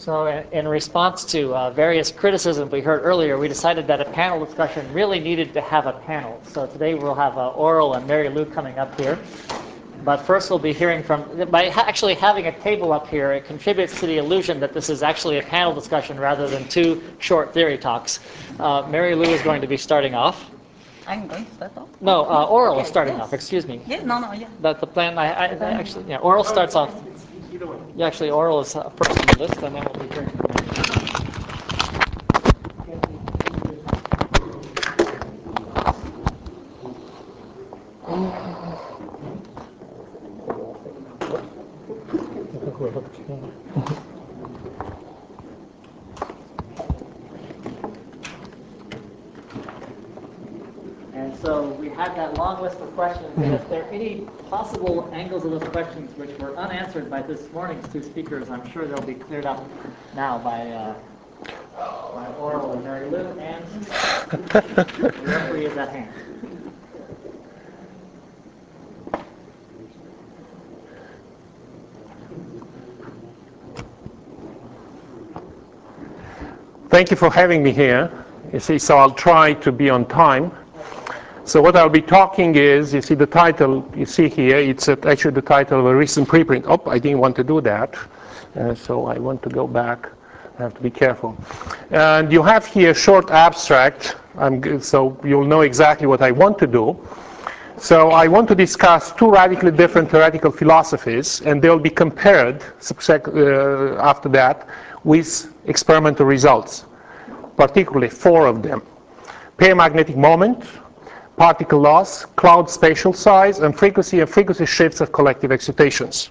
So in response to various criticisms we heard earlier, we decided that a panel discussion really needed to have a panel. So today we'll have Aurel and Mary Lou coming up here. But first we'll be hearing from, by actually having a table up here, it contributes to the illusion that this is actually a panel discussion rather than two short theory talks. Mary Lou is going to be starting off. I'm going to start off? No, Aurel is starting off, excuse me. Yeah, no, yeah. That's the plan, actually, yeah, Aurel starts off. Yeah, actually, Aurel is first on the list, and then we'll be hearing from Mary. And so we had that long list of questions, and if there are any possible angles of those questions which were unanswered by this morning's two speakers, I'm sure they'll be cleared up now by Aurel and Mary Lou, and the referee is at hand. Thank you for having me here. You see, so I'll try to be on time. So what I'll be talking is, you see the title you see here, it's actually the title of a recent preprint. Oh, I didn't want to do that. So I want to go back. I have to be careful. And you have here a short abstract, so you'll know exactly what I want to do. So I want to discuss two radically different theoretical philosophies, and they'll be compared after that with experimental results, particularly four of them: paramagnetic moment, particle loss, cloud spatial size, and frequency shifts of collective excitations.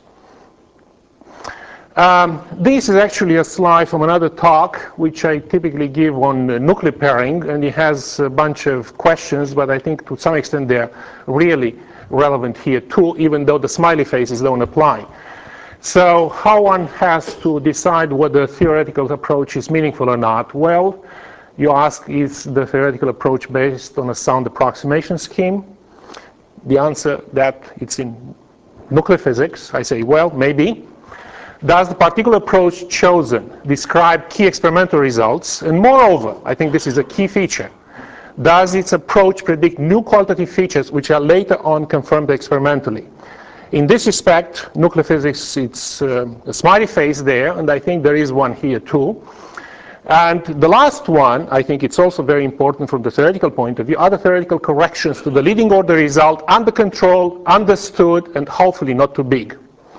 This is actually a slide from another talk which I typically give on nuclear pairing, and it has a bunch of questions, but I think to some extent they're really relevant here too, even though the smiley faces don't apply. So how one has to decide whether a theoretical approach is meaningful or not? Well, you ask, is the theoretical approach based on a sound approximation scheme? The answer that it's in nuclear physics, I say, well, maybe. Does the particular approach chosen describe key experimental results? And moreover, I think this is a key feature, does its approach predict new qualitative features which are later on confirmed experimentally? In this respect, nuclear physics, it's a smiley face there, and I think there is one here too. And the last one, I think it's also very important from the theoretical point of view, are the theoretical corrections to the leading order result under control, understood, and hopefully not too big.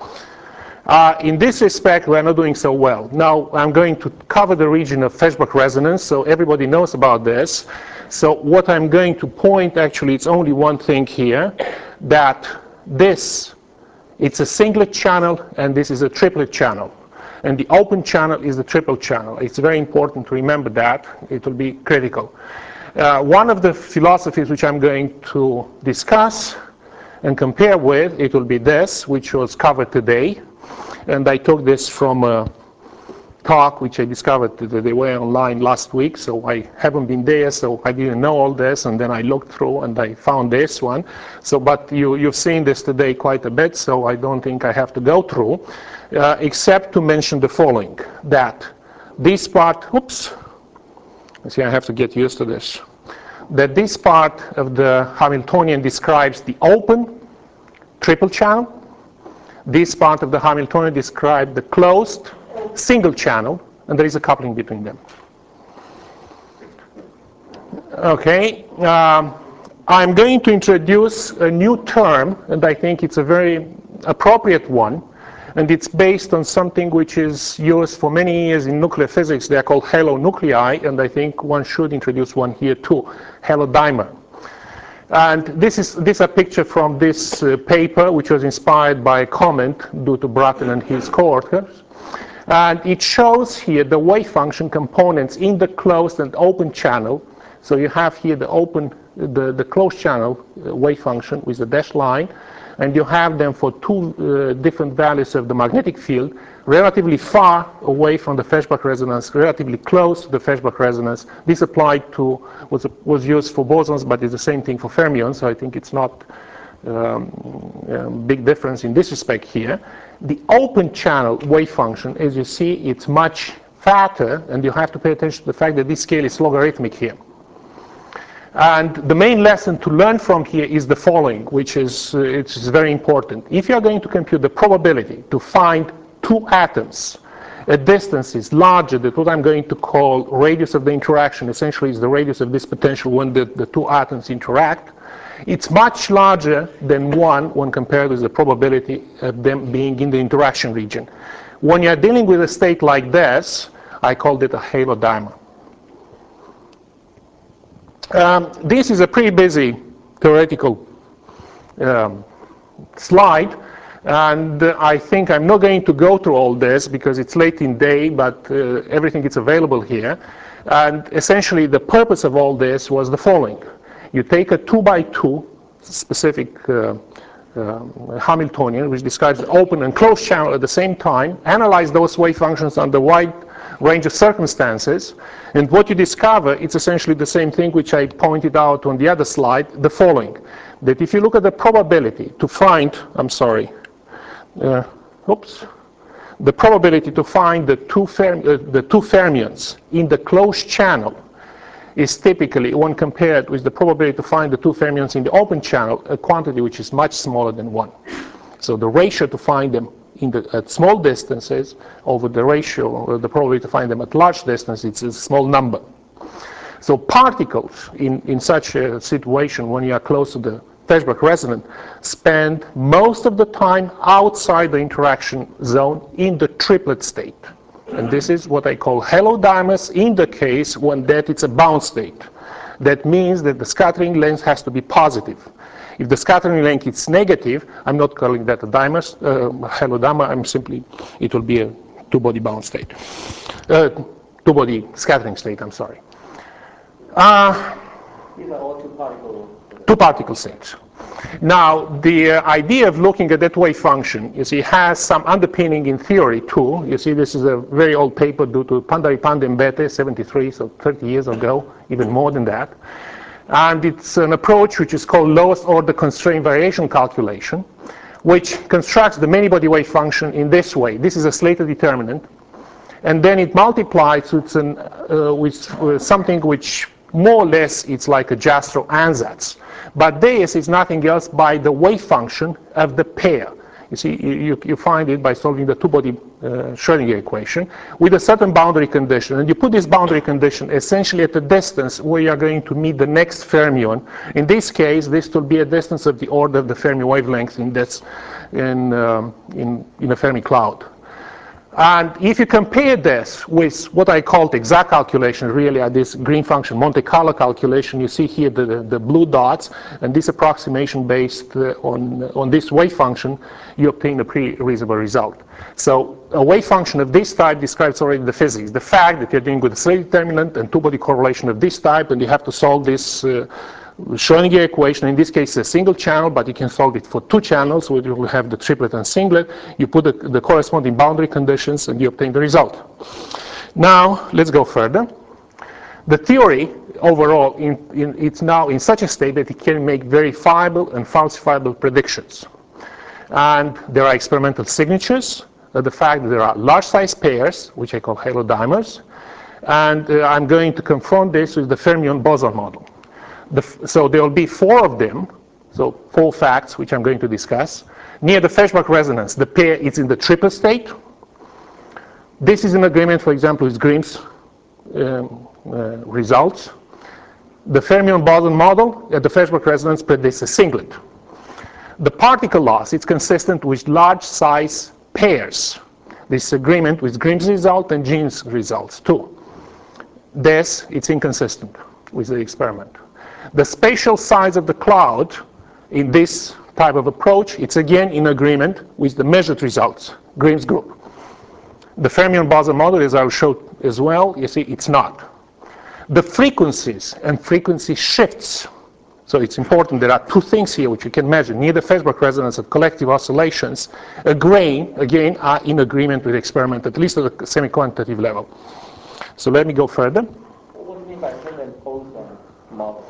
In this respect, we're not doing so well. Now, I'm going to cover the region of Feshbach resonance, so everybody knows about this. So what I'm going to point, actually, it's only one thing here, that this, it's a singlet channel, and this is a triplet channel. And the open channel is the triple channel. It's very important to remember that. It will be critical. One of the philosophies which I'm going to discuss and compare with, it will be this, which was covered today. And I took this from a talk which I discovered that they were online last week, so I haven't been there, so I didn't know all this, and then I looked through and I found this one. So, but you've seen this today quite a bit, so I don't think I have to go through, except to mention the following, that this part, oops, see, I have to get used to this, that this part of the Hamiltonian describes the open triple channel. This part of the Hamiltonian describes the closed single channel, and there is a coupling between them. Okay, I'm going to introduce a new term, and I think it's a very appropriate one, and it's based on something which is used for many years in nuclear physics. They're called halo nuclei, and I think one should introduce one here too, halo dimer. And this is a picture from this paper, which was inspired by a comment due to Bratton and his co-authors. And it shows here the wave function components in the closed and open channel. So you have here the closed channel wave function with the dashed line, and you have them for two different values of the magnetic field, relatively far away from the Feshbach resonance, relatively close to the Feshbach resonance. This applied to, was used for bosons, but it's the same thing for fermions, so I think it's not big difference in this respect here. The open channel wave function, as you see, it's much fatter, and you have to pay attention to the fact that this scale is logarithmic here. And the main lesson to learn from here is the following, which is it's very important. If you are going to compute the probability to find two atoms at distances larger than what I'm going to call radius of the interaction, essentially is the radius of this potential when the two atoms interact, it's much larger than 1 when compared with the probability of them being in the interaction region. When you're dealing with a state like this, I called it a halo dimer. This is a pretty busy theoretical slide, and I think I'm not going to go through all this because it's late in day, but everything is available here. And essentially the purpose of all this was the following. You take a 2x2 specific Hamiltonian, which describes the open and closed channel at the same time, analyze those wave functions under wide range of circumstances, and what you discover, it's essentially the same thing which I pointed out on the other slide, the following, that if you look at the probability to find, the probability to find the two fermions in the closed channel is typically, when compared with the probability to find the two fermions in the open channel, a quantity which is much smaller than 1. So the ratio to find them at small distances over the ratio, or the probability to find them at large distances, it's a small number. So particles in such a situation, when you are close to the Feshbach resonance, spend most of the time outside the interaction zone in the triplet state. And this is what I call halo dimers in the case when that it's a bound state. That means that the scattering length has to be positive. If the scattering length is negative, I'm not calling that a halo dimer, it will be a two-body bound state. Two-body scattering state, I'm sorry. These are all two-particle states. Now, the idea of looking at that wave function, you see, has some underpinning in theory too. You see, this is a very old paper due to Pandharipande and Bethe, 73, so 30 years ago, even more than that. And it's an approach which is called lowest order constraint variation calculation, which constructs the many-body wave function in this way. This is a Slater determinant, and then it multiplies with something which more or less it's like a Jastrow ansatz. But this is nothing else by the wave function of the pair. You see, you find it by solving the two-body Schrödinger equation with a certain boundary condition. And you put this boundary condition essentially at the distance where you are going to meet the next fermion. In this case, this will be a distance of the order of the Fermi wavelength in a Fermi cloud. And if you compare this with what I called exact calculation, really are this green function Monte Carlo calculation, you see here the blue dots, and this approximation based on this wave function, you obtain a pretty reasonable result. So a wave function of this type describes already the physics, the fact that you're dealing with a Slater determinant and two-body correlation of this type, and you have to solve this Schrödinger equation. In this case, a single channel, but you can solve it for two channels, where you will have the triplet and singlet. You put the corresponding boundary conditions, and you obtain the result. Now, let's go further. The theory, overall, it's now in such a state that it can make verifiable and falsifiable predictions. And there are experimental signatures of the fact that there are large-size pairs, which I call halo dimers. And I'm going to confront this with the fermion-boson model. So there will be 4 of them, so 4 facts which I'm going to discuss. Near the Feshbach resonance, the pair is in the triplet state. This is in agreement, for example, with Grimm's results. The fermion-boson model at the Feshbach resonance predicts a singlet. The particle loss is consistent with large size pairs. This is agreement with Grimm's result and Jean's results too. This, it's inconsistent with the experiment. The spatial size of the cloud in this type of approach, it's again in agreement with the measured results, Grimm's group. The fermion-boson model, as I'll show as well, you see, it's not. The frequencies and frequency shifts, so it's important, there are 2 things here which you can measure. Near the Feshbach resonance of collective oscillations, again, are in agreement with the experiment, at least at a semi-quantitative level. So let me go further. What do you mean by fermion-boson model?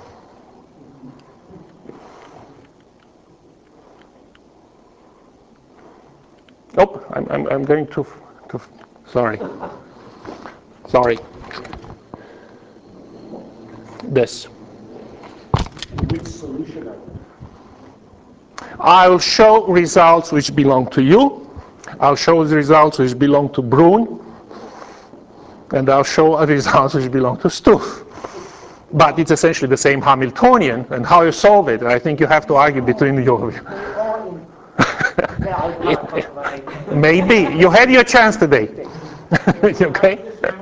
Oh, I'm going to sorry. Sorry. This. Which solution are you? I'll show results which belong to you. I'll show the results which belong to Brun. And I'll show results which belong to Stuf. But it's essentially the same Hamiltonian. And how you solve it, I think you have to argue between you. Maybe. You had your chance today. Okay?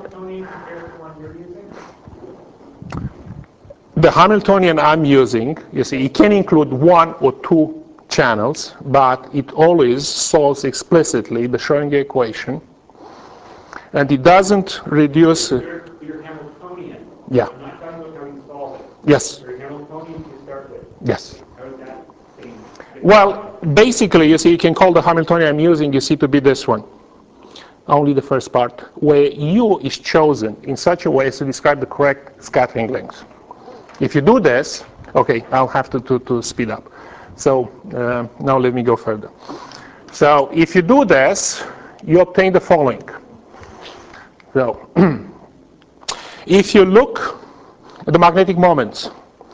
The Hamiltonian I'm using, you see, it can include one or two channels, but it always solves explicitly the Schrödinger equation, and it doesn't reduce. Your Hamiltonian. Yeah. I'm not talking about how you solve it. Yes. Your Hamiltonian to start with. Yes. How is that same? Well, basically, you see, you can call the Hamiltonian I'm using, you see, to be this one. Only the first part, where U is chosen in such a way as to describe the correct scattering length. If you do this, okay, I'll have to speed up. So now let me go further. So if you do this, you obtain the following. So if you look at the magnetic moments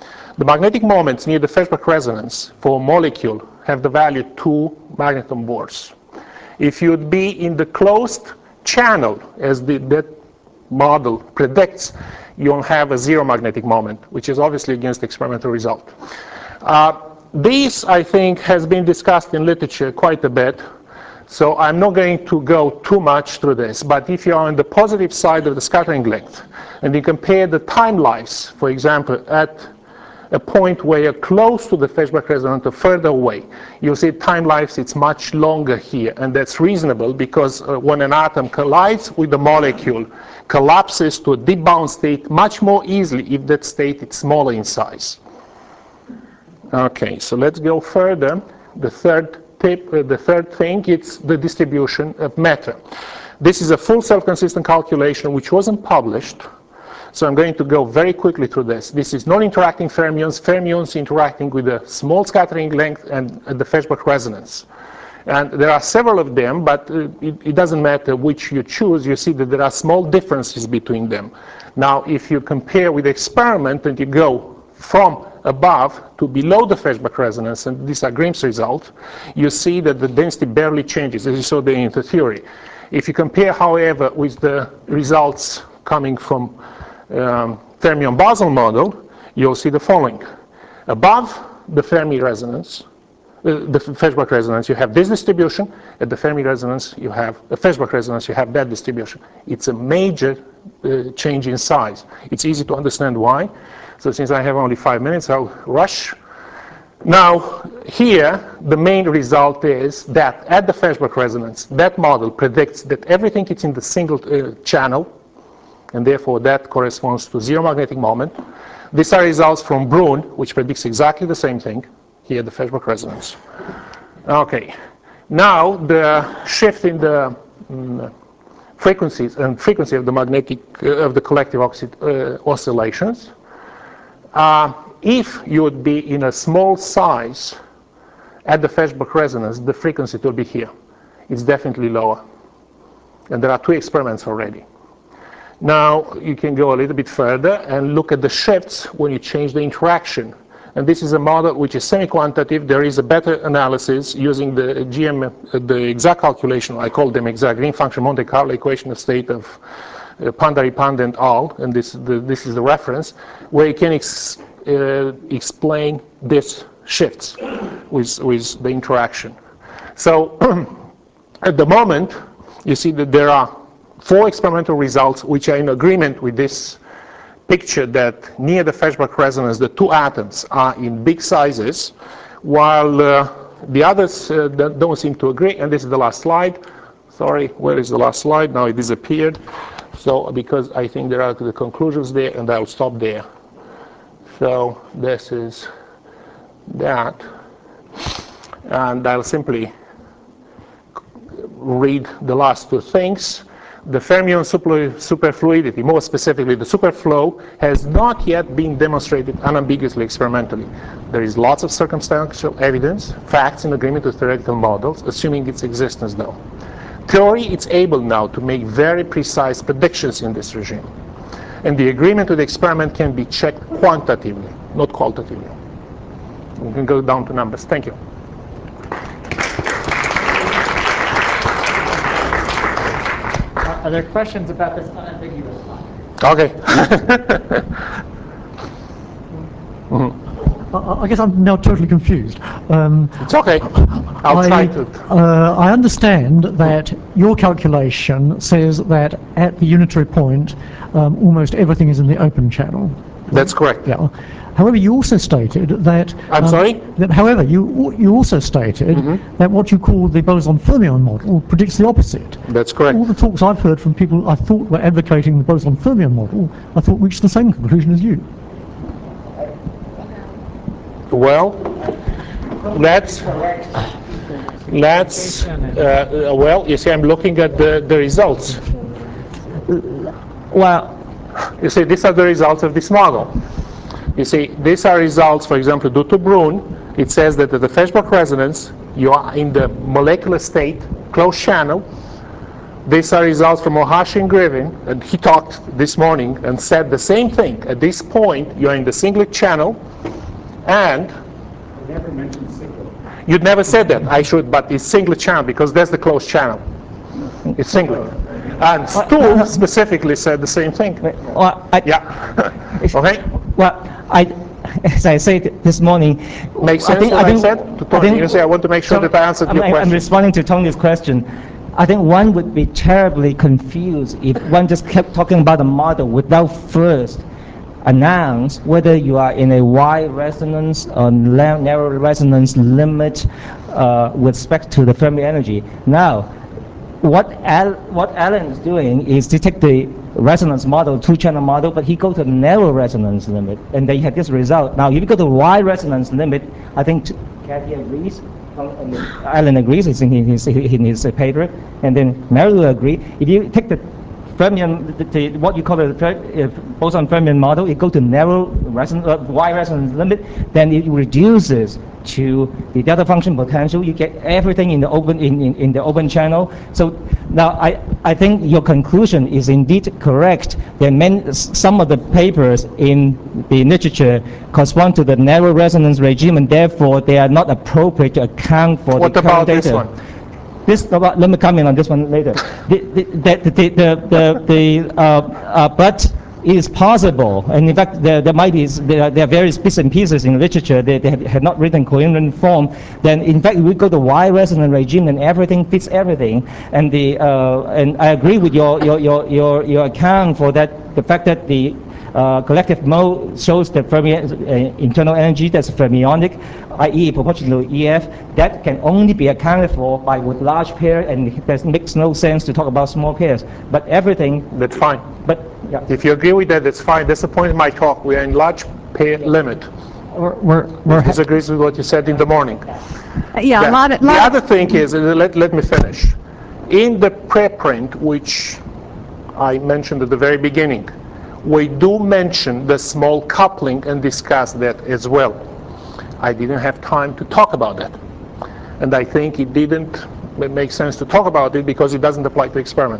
near the Feshbach resonance for a molecule have the value 2 magneton Bohrs. If you'd be in the closed channel, as that model predicts, you'll have a 0 magnetic moment, which is obviously against the experimental result. This, I think, has been discussed in literature quite a bit, so I'm not going to go too much through this. But if you're on the positive side of the scattering length, and you compare the time lives, for example, at a point where you're close to the Feshbach resonance or further away, you'll see time lives, it's much longer here. And that's reasonable because when an atom collides with the molecule, collapses to a deep bound state much more easily if that state is smaller in size. Okay, so let's go further. The third thing, it's the distribution of matter. This is a full self-consistent calculation which wasn't published. So I'm going to go very quickly through this. This is non-interacting fermions, fermions interacting with a small scattering length and the Feshbach resonance. And there are several of them, but it doesn't matter which you choose. You see that there are small differences between them. Now, if you compare with the experiment and you go from above to below the Feshbach resonance, and these are Grimm's results, you see that the density barely changes, as you saw in the theory. If you compare, however, with the results coming from fermion-Basel model, you'll see the following. Above the Fermi resonance, the Feshbach resonance, you have this distribution. At the Fermi resonance, you have the Feshbach resonance, you have that distribution. It's a major change in size. It's easy to understand why. So since I have only 5 minutes, I'll rush. Now, here, the main result is that at the Feshbach resonance, that model predicts that everything is in the single channel, and therefore that corresponds to 0 magnetic moment. These are results from Brun, which predicts exactly the same thing, here the Feshbach resonance. Okay, now the shift in the frequencies and frequency of the magnetic, of the collective oscillations. If you would be in a small size at the Feshbach resonance, the frequency will be here. It's definitely lower. And there are 2 experiments already. Now you can go a little bit further and look at the shifts when you change the interaction. And this is a model which is semi-quantitative. There is a better analysis using the the exact calculation. I call them exact green function Monte Carlo equation of state of Pandari-Pandey et al. And this is the reference where you can explain these shifts with the interaction. So at the moment, you see that there are 4 experimental results which are in agreement with this picture that near the Feshbach resonance, the 2 atoms are in big sizes, while the others don't seem to agree. And this is the last slide. Sorry, where is the last slide? Now it disappeared. So because I think there are the conclusions there, and I'll stop there. So this is that. And I'll simply read the last 2 things. The fermion superfluidity, more specifically the superflow, has not yet been demonstrated unambiguously experimentally. There is lots of circumstantial evidence, facts in agreement with theoretical models, assuming its existence though. theory, it's able now to make very precise predictions in this regime. And the agreement with the experiment can be checked quantitatively, not qualitatively. We can go down to numbers. Thank you. Are there questions about this unambiguous line? Okay. I guess I'm now totally confused. It's okay. I'll try to. I understand that your calculation says that at the unitary point, almost everything is in the open channel. That's correct. Yeah. However, you also stated that. I'm sorry? That, however, you also stated that what you call the boson-fermion model predicts the opposite. That's correct. All the talks I've heard from people I thought were advocating the boson-fermion model, I thought reached the same conclusion as you. Well, well, you see, I'm looking at the results. Well, you see, these are the results of this model. You see, these are results, for example, due to Brun. It says that at the Feshbach resonance, you are in the molecular state, closed channel. These are results from Ohashi and Griffin, and he talked this morning and said the same thing. At this point, you're in the singlet channel, and I never mentioned singlet. you'd never said that. I should, but it's singlet channel because that's the closed channel. It's singlet. And Stuhl specifically said the same thing. well, Yeah. Okay. well, as I said this morning, Makes sense what I said to Tony? You say I want to make sure that I answered your I'm question. responding to Tony's question. I think one would be terribly confused if one just kept talking about the model without first announce whether you are in a wide resonance or narrow resonance limit with respect to the Fermi energy. Now, what Alan is doing is to take the resonance model, two-channel model, but he go to the narrow resonance limit, and they had this result. Now, if you go to wide resonance limit, I think Kathy agrees, and Alan agrees, it's in his paper, and then Mary will agree. If you take the Fermion, what you call the boson-Fermion model, it goes to narrow wide resonance limit, then it reduces to the delta function potential. You get everything in the open in the open channel. So now I think your conclusion is indeed correct. Some of the papers in the literature correspond to the narrow resonance regime, and therefore they are not appropriate to account for What the current about this data. one? Let me comment on this one later. But it is possible, and in fact, there are various bits and pieces in literature that they have not written coherent form. Then, in fact, we go to wide resonance regime, and everything fits everything. And and I agree with your account for that. The fact that the collective mode shows the Fermi internal energy that's fermionic, i.e. proportional to EF, that can only be accounted for with large pairs, and it makes no sense to talk about small pairs. But everything... That's fine. But, yeah. If you agree with that, that's fine. That's the point of my talk. We are in large pair limit. We're Disagrees with what you said in the morning. Yeah, The other thing is, let me finish. In the preprint, which I mentioned at the very beginning, we do mention the small coupling and discuss that as well. I didn't have time to talk about that. And I think it didn't make sense to talk about it because it doesn't apply to the experiment.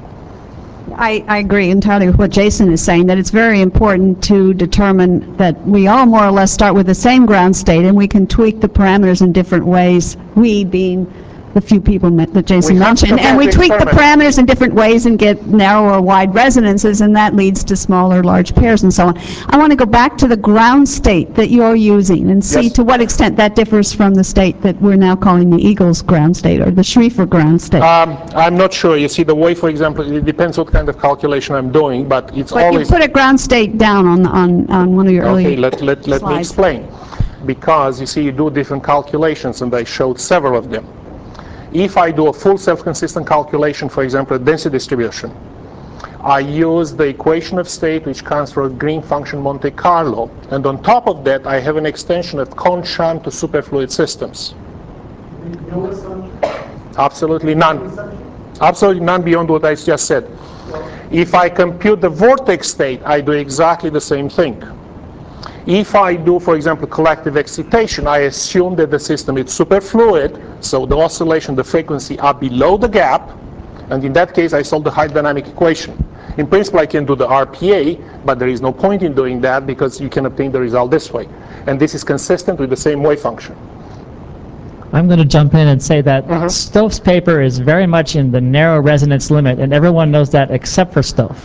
I agree entirely with what Jason is saying, that it's very important to determine that we all more or less start with the same ground state and we can tweak the parameters in different ways, we being the few people that Jason mentioned. And we tweak the parameters in different ways and get narrow or wide resonances, and that leads to small or large pairs and so on. I want to go back to the ground state that you're using and see to what extent that differs from the state that we're now calling the Eagles ground state or the Schrieffer ground state. I'm not sure. You see, the way, for example, it depends what kind of calculation I'm doing, but it's always... But you put a ground state down on one of your earlier Okay, let me explain. Because, you see, you do different calculations, and I showed several of them. If I do a full self-consistent calculation, for example, a density distribution, I use the equation of state which comes from green function Monte Carlo, and on top of that I have an extension of Kohn-Sham to superfluid systems. No assumption? Absolutely none. Absolutely none beyond what I just said. If I compute the vortex state, I do exactly the same thing. If I do, for example, collective excitation, I assume that the system is superfluid, so the oscillation, the frequency are below the gap, And in that case, I solve the height dynamic equation. In principle, I can do the RPA, but there is no point in doing that because you can obtain the result this way. And this is consistent with the same wave function. I'm going to jump in and say that Stof's paper is very much in the narrow resonance limit, and everyone knows that except for Stof.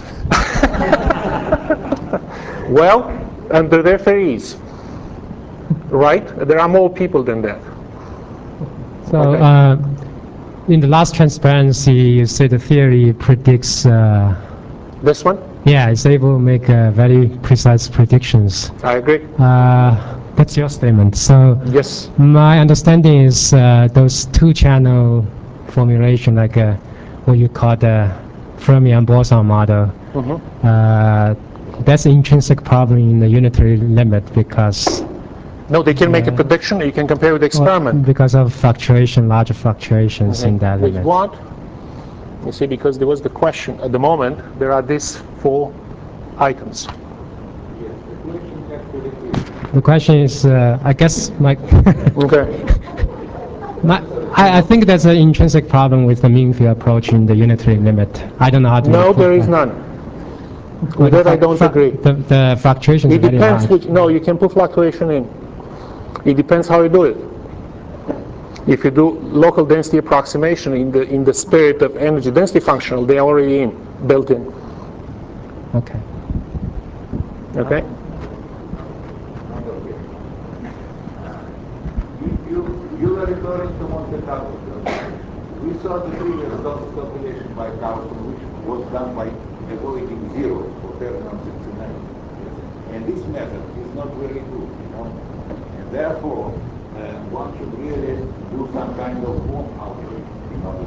Well, under their theories, right? There are more people than that. So, Okay. In the last transparency, you say the theory predicts. This one? Yeah, it's able to make very precise predictions. I agree. That's your statement. So, Yes. my understanding is those two-channel formulation, like what you call the fermion-boson model. That's an intrinsic problem in the unitary limit because. No, they can make a prediction. You can compare with the experiment. Because of fluctuation, larger fluctuations in that With limit. what? You see, because there was the question. At the moment, there are these 4 items. The question is, I guess, Okay. I think there's an intrinsic problem with the mean field approach in the unitary limit. I don't know how to. No, there is none. With that, I don't agree. The fluctuation is It very depends. large. No, you can put fluctuation in. It depends how you do it. If you do local density approximation in the spirit of energy density functional, they are already built in. Okay. Okay. You were referring to Monte Carlo. We saw the previous calculation by Carlson, which was done by avoiding zero for Ferdinand 69. And this method is not very good, you know. And therefore, one should really do some kind of home algorithm in order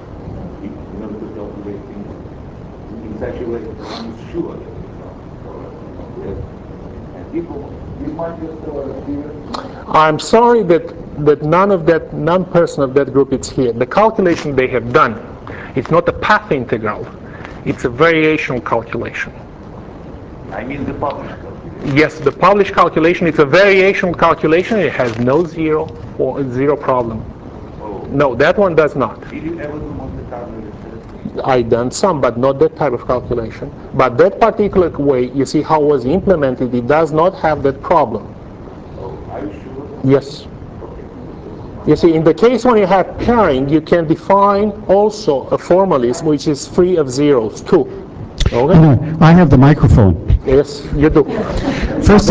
to calculate things in such a way that one is sure that it's not correct. And people, you might just tell us. I'm sorry that none person of that group is here. The calculation they have done, it's not a path integral. It's a variational calculation. I mean the published calculation. Yes, the published calculation, it's a variational calculation. It has no zero or zero problem. Oh. No, that one does not. Did you ever do Monte Carlo yourself? I done some, but not that type of calculation. But that particular way, you see how it was implemented, it does not have that problem. Oh, are you sure? Yes. You see, in the case when you have pairing, you can define also a formalism which is free of zeros too. Okay? I have the microphone. Yes, you do. First,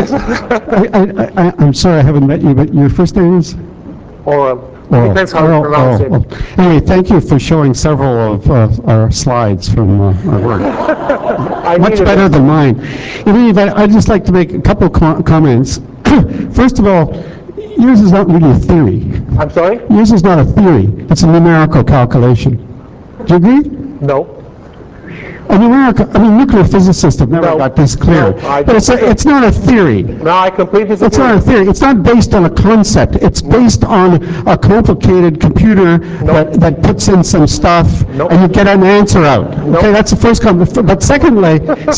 I'm sorry I haven't met you, but your first name is? Or depends how you pronounce it. Anyway, thank you for showing several of our slides from our work. Much better than mine. In any event, I'd just like to make a couple comments. First of all, yours is not really a theory. I'm sorry? Yours is not a theory. It's a numerical calculation. Do you agree? No. A nuclear physicists have never got this clear. No, but it's not a theory. No, I completely disagree. It's not a theory. It's not based on a concept. It's based on a complicated computer that puts in some stuff and you get an answer out. Okay, that's the first comment. But secondly,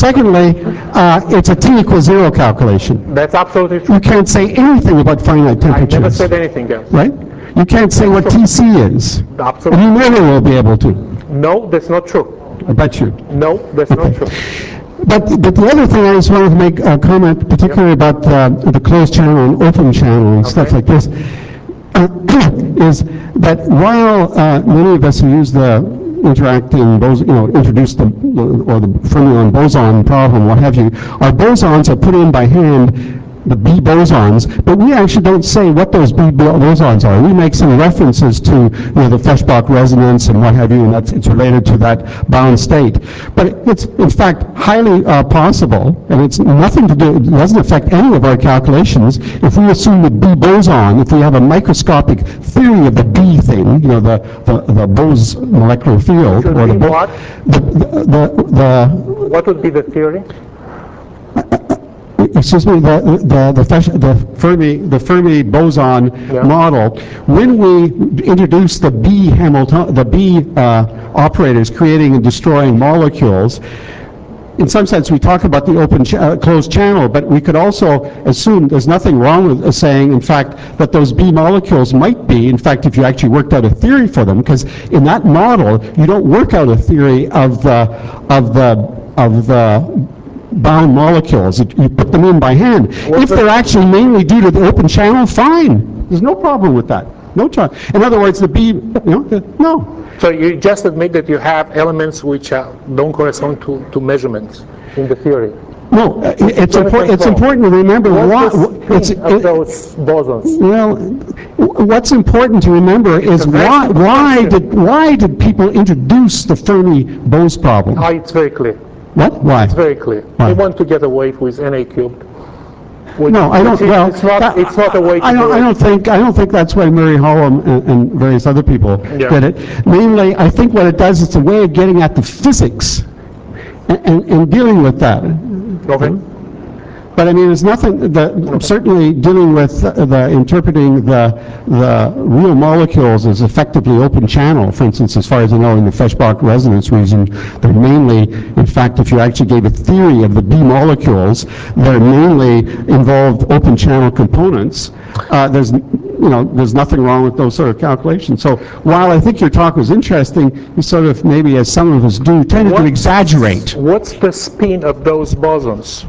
it's a t equals 0 calculation. That's absolutely true. You can't say anything about finite temperatures. I never said anything else. Right? You can't say what TC is. Absolutely. And you never will be able to. No, that's not true. I bet you. No, that's not true. But the other thing I just wanted to make a comment, particularly about the closed channel and open channel and stuff like this, is that while many of us who use the interacting boson, introduce the fermion boson problem, what have you, our bosons are put in by hand, the B bosons, but we actually don't say what those B bosons are. We make some references to the Feshbach resonance and what have you, and it's related to that bound state. But it's in fact highly possible, and it's nothing to do, it doesn't affect any of our calculations. If we assume the B boson, if we have a microscopic theory of the B thing, the Bose molecular field, or the what? What would be the theory? Excuse me, the Fermi boson model. When we introduce the B operators creating and destroying molecules, in some sense, we talk about the closed channel, but we could also assume there's nothing wrong with saying, in fact, that those B molecules might be, in fact, if you actually worked out a theory for them, because in that model, you don't work out a theory of the bound molecules. You put them in by hand. If they're actually mainly due to the open channel, fine. There's no problem with that. No charge. In other words, the B, no. So you just admit that you have elements which don't correspond to measurements in the theory. No, it's important to remember those bosons. Well, what's important to remember is why did people introduce the Fermi-Bose problem? Oh, it's very clear. What? Why? It's very clear. Why? They want to get away with NA cubed. No, I don't. Well, it's not a way to do it. I don't think that's why Murray Hallam and various other people did it. Mainly, I think what it does is a way of getting at the physics and dealing with that. Okay. But I mean, there's nothing certainly dealing with interpreting the real molecules as effectively open channel. For instance, as far as I know, in the Feshbach resonance region, they're mainly, in fact, if you actually gave a theory of the B molecules, they're mainly involved open channel components. There's nothing wrong with those sort of calculations. So while I think your talk was interesting, you sort of, maybe as some of us do, tended to exaggerate. What's the spin of those bosons?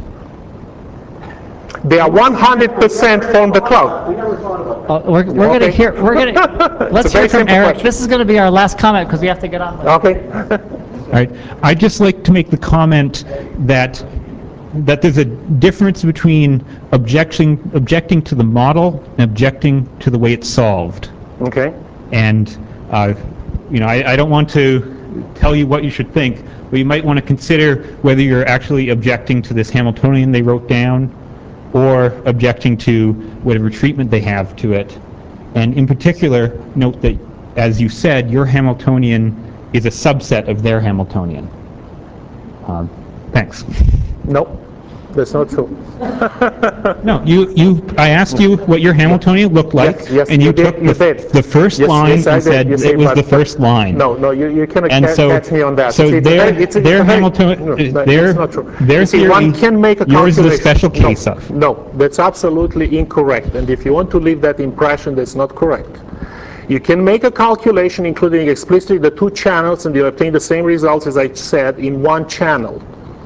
They are 100% from the cloud. We're going to hear. Let's hear from Eric. This is going to be our last comment because we have to get on. Okay. All right. I'd just like to make the comment that there's a difference between objecting to the model and objecting to the way it's solved. Okay. And I don't want to tell you what you should think, but you might want to consider whether you're actually objecting to this Hamiltonian they wrote down, or objecting to whatever treatment they have to it. And in particular, note that, as you said, your Hamiltonian is a subset of their Hamiltonian. Thanks. Nope, that's not true. No, I asked you what your Hamiltonian looked like, yes, and you took the first line and said it was the first line. No, you cannot catch me on that. So their Hamiltonian, their theory, one can make a yours calculation. is a special case of. No, that's absolutely incorrect. And if you want to leave that impression, that's not correct. You can make a calculation including explicitly the two channels, and you obtain the same results as I said in one channel.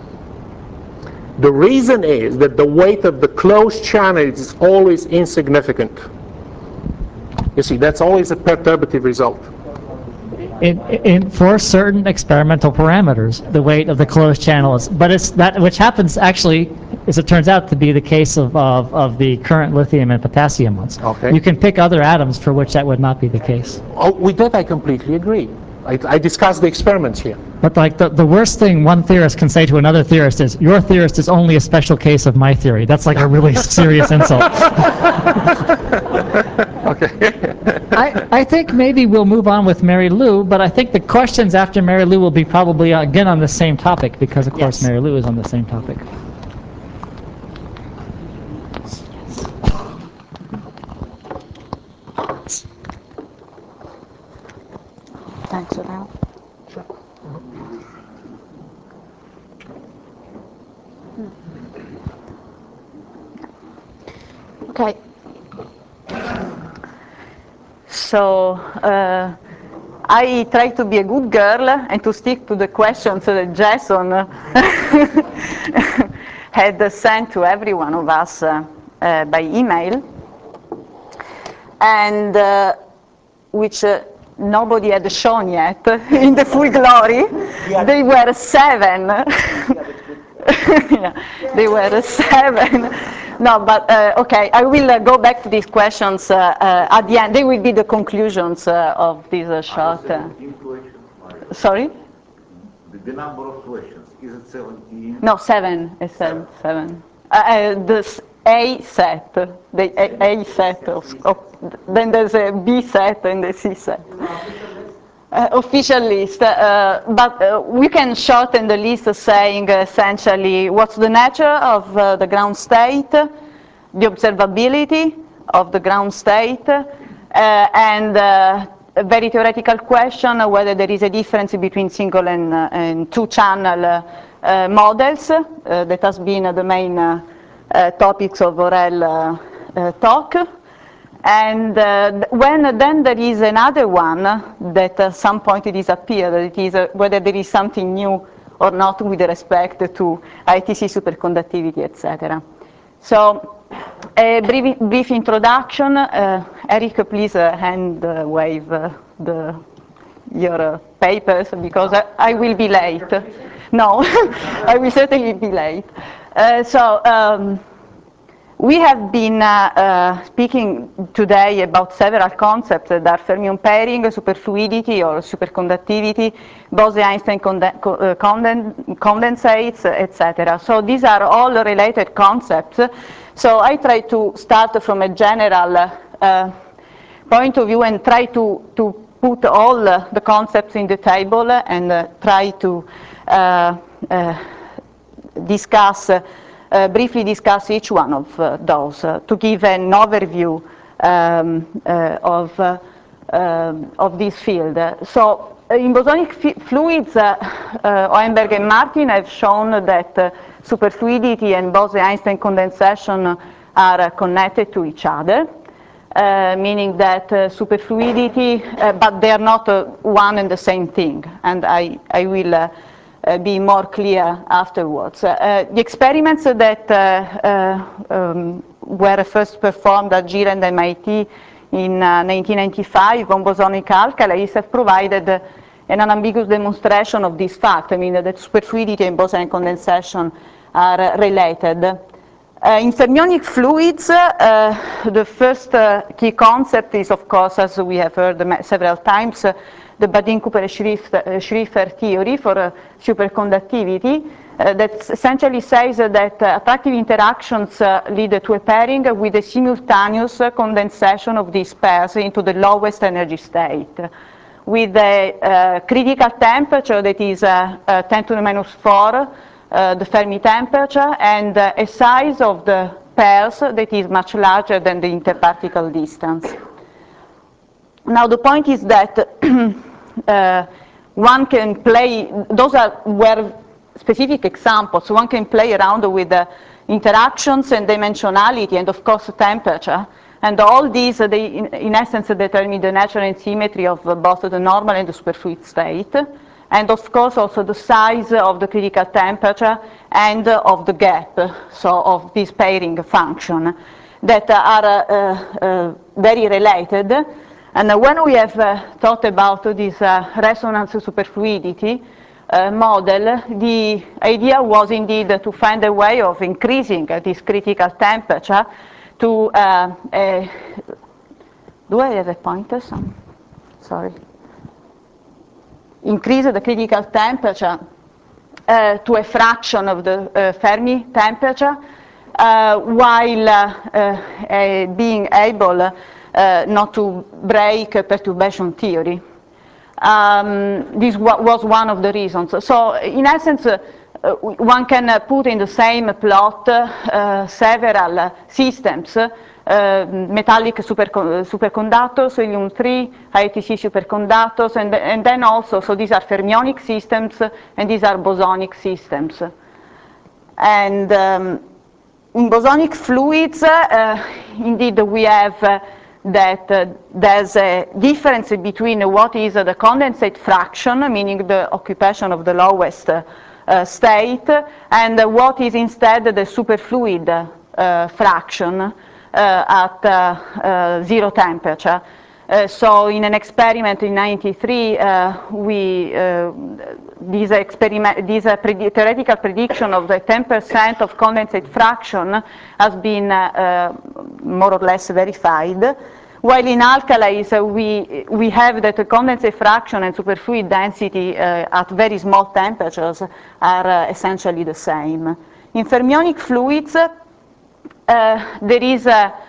The reason is that the weight of the closed channel is always insignificant. You see, that's always a perturbative result. For certain experimental parameters, the weight of the closed channel is, but it's that which happens actually, as it turns out to be the case of the current lithium and potassium ones. Okay. You can pick other atoms for which that would not be the case. Oh, with that I completely agree. I discussed the experiments here. But like the worst thing one theorist can say to another theorist is, your theorist is only a special case of my theory. That's like a really serious insult. Okay. I think maybe we'll move on with Mary Lou, but I think the questions after Mary Lou will be probably again on the same topic, because of course Mary Lou is on the same topic. Thanks for that. Okay. So I try to be a good girl and to stick to the questions that Jason had sent to every one of us by email, and which nobody had shown yet in the full glory. They were 7. Yeah, they were 7. No, but okay, I will go back to these questions at the end. They will be the conclusions of this short. Sorry? The number of questions, is it 17? No, 7. It's 7. The A set, the A set then there's a B set and the C set. Official list, but we can shorten the list saying essentially what's the nature of the ground state, the observability of the ground state, and a very theoretical question whether there is a difference between single and two-channel models that has been the main topics of Aurel talk. And then there is another one that at some point it disappeared, it is whether there is something new or not with respect to ITC superconductivity, etc. So a brief introduction. Eric, please hand wave your papers, because I will be late. No, I will certainly be late. We have been speaking today about several concepts that are fermion pairing, superfluidity or superconductivity, Bose-Einstein condensates, etc. So these are all related concepts. So I try to start from a general point of view and try to put all the concepts in the table and try to briefly discuss each one of those to give an overview of this field. So in bosonic fluids, Oenberg and Martin have shown that superfluidity and Bose-Einstein condensation are connected to each other, meaning that superfluidity, but they are not one and the same thing, and I will be more clear afterwards. The experiments that were first performed at JIRA and MIT in 1995 on bosonic alkalis have provided an unambiguous demonstration of this fact. I mean, that superfluidity and Bose-Einstein condensation are related. In fermionic fluids, the first key concept is, of course, as we have heard several times, the Badin-Cooper-Schrieffer theory for superconductivity that essentially says that attractive interactions lead to a pairing with a simultaneous condensation of these pairs into the lowest energy state, with a critical temperature that is 10 to the minus 4, the Fermi temperature, and a size of the pairs that is much larger than the interparticle distance. Now the point is that one can play, were specific examples, one can play around with interactions and dimensionality and of course temperature, and all these, they in essence determine the natural and symmetry of both the normal and the superfluid state, and of course also the size of the critical temperature and of the gap, so of this pairing function, that are very related. And when we have thought about this resonance superfluidity model, the idea was indeed to find a way of increasing this critical temperature to, do I have a pointer? Sorry. Increase the critical temperature to a fraction of the Fermi temperature, while being able not to break perturbation theory. This was one of the reasons. So in essence, one can put in the same plot several systems, metallic superconductors, helium-3, ITC superconductors, and then also, so these are fermionic systems and these are bosonic systems. And in bosonic fluids, indeed we have that there's a difference between what is the condensate fraction, meaning the occupation of the lowest state, and what is instead the superfluid fraction at zero temperature. So in an experiment in '93, this theoretical prediction of the 10% of condensate fraction has been more or less verified. While in alkalis, we have that the condensate fraction and superfluid density at very small temperatures are essentially the same. In fermionic fluids, there is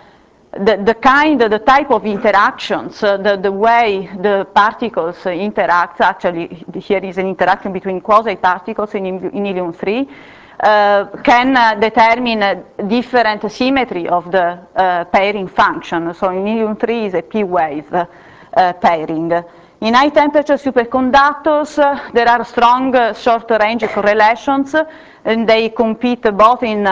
the type of interactions, the way the particles interact. Actually, here is an interaction between quasi-particles in helium-3, can determine a different symmetry of the pairing function. So in helium-3 is a p-wave pairing. In high temperature superconductors, there are strong short-range correlations, and they compete both in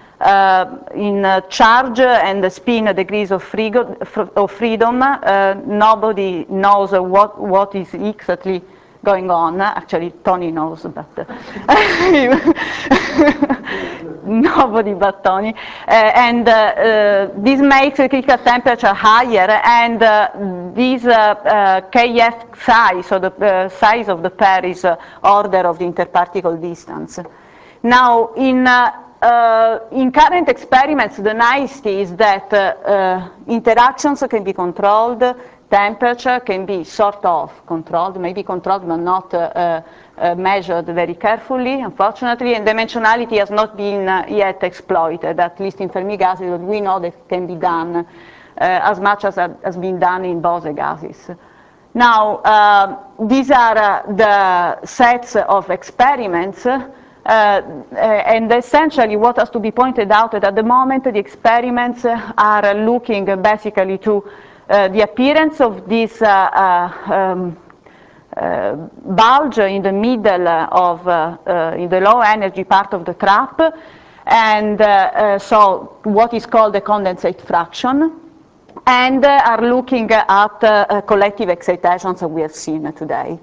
charge and spin degrees of freedom. Nobody knows what is exactly going on. Actually, Tony knows, but nobody but Tony. This makes the critical temperature higher, and this KF size, so the size of the pair, is order of the interparticle distance. Now, in current experiments, the nicety is that interactions can be controlled, temperature can be sort of controlled, maybe controlled but not measured very carefully, unfortunately, and dimensionality has not been yet exploited, at least in Fermi gases, but we know that it can be done as much as has been done in Bose gases. Now, these are the sets of experiments, and essentially what has to be pointed out is that at the moment the experiments are looking basically to the appearance of this bulge in the middle of, in the low energy part of the trap, and so what is called the condensate fraction, and are looking at collective excitations that we have seen today.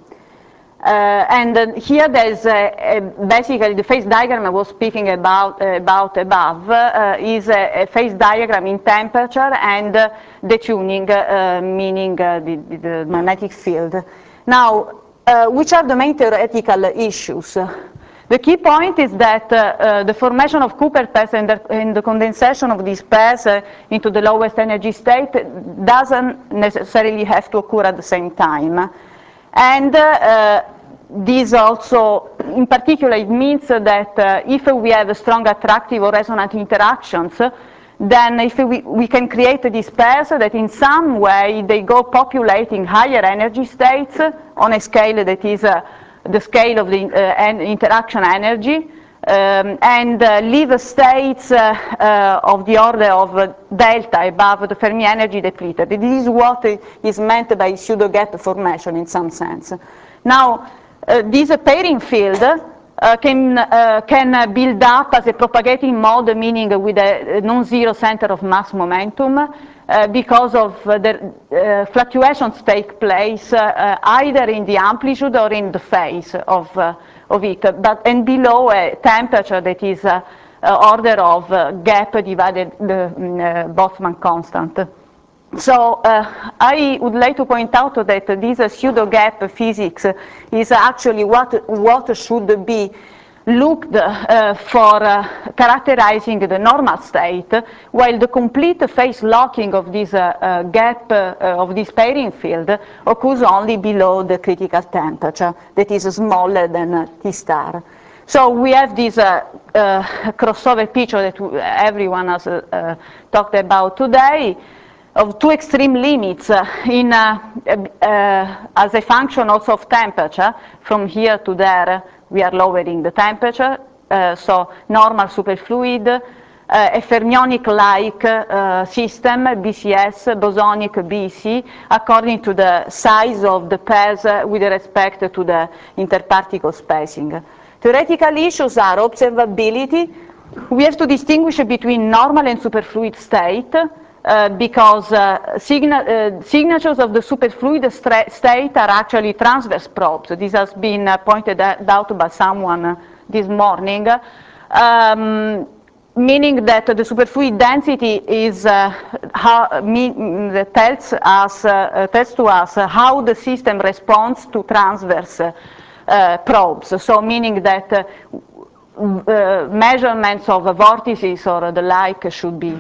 Here there's basically the phase diagram I was speaking about above is a phase diagram in temperature and detuning, meaning the magnetic field. Now, which are the main theoretical issues? The key point is that the formation of Cooper pairs and the condensation of these pairs into the lowest energy state doesn't necessarily have to occur at the same time. And this also, in particular, it means that if we have a strong attractive or resonant interactions, then if we can create these pairs that in some way they go populating higher energy states on a scale that is the scale of the interaction energy, and leave states of the order of delta above the Fermi energy depleted. This is what is meant by pseudo-gap formation in some sense. Now, this pairing field can build up as a propagating mode, meaning with a non-zero center of mass momentum, because of the fluctuations take place either in the amplitude or in the phase of it, and below a temperature that is order of gap divided the Boltzmann constant. So I would like to point out that this pseudo-gap physics is actually what should be looked for characterizing the normal state, while the complete phase locking of this gap of this pairing field occurs only below the critical temperature that is smaller than T star. So we have this crossover picture that everyone has talked about today, of two extreme limits in as a function also of temperature. From here to there, we are lowering the temperature, so normal superfluid, a fermionic-like system, BCS, bosonic BEC, according to the size of the pairs with respect to the interparticle spacing. Theoretical issues are observability. We have to distinguish between normal and superfluid state, because signatures of the superfluid state are actually transverse probes. This has been pointed out by someone this morning, meaning that the superfluid density is tells to us how the system responds to transverse probes. So meaning that measurements of vortices or the like should be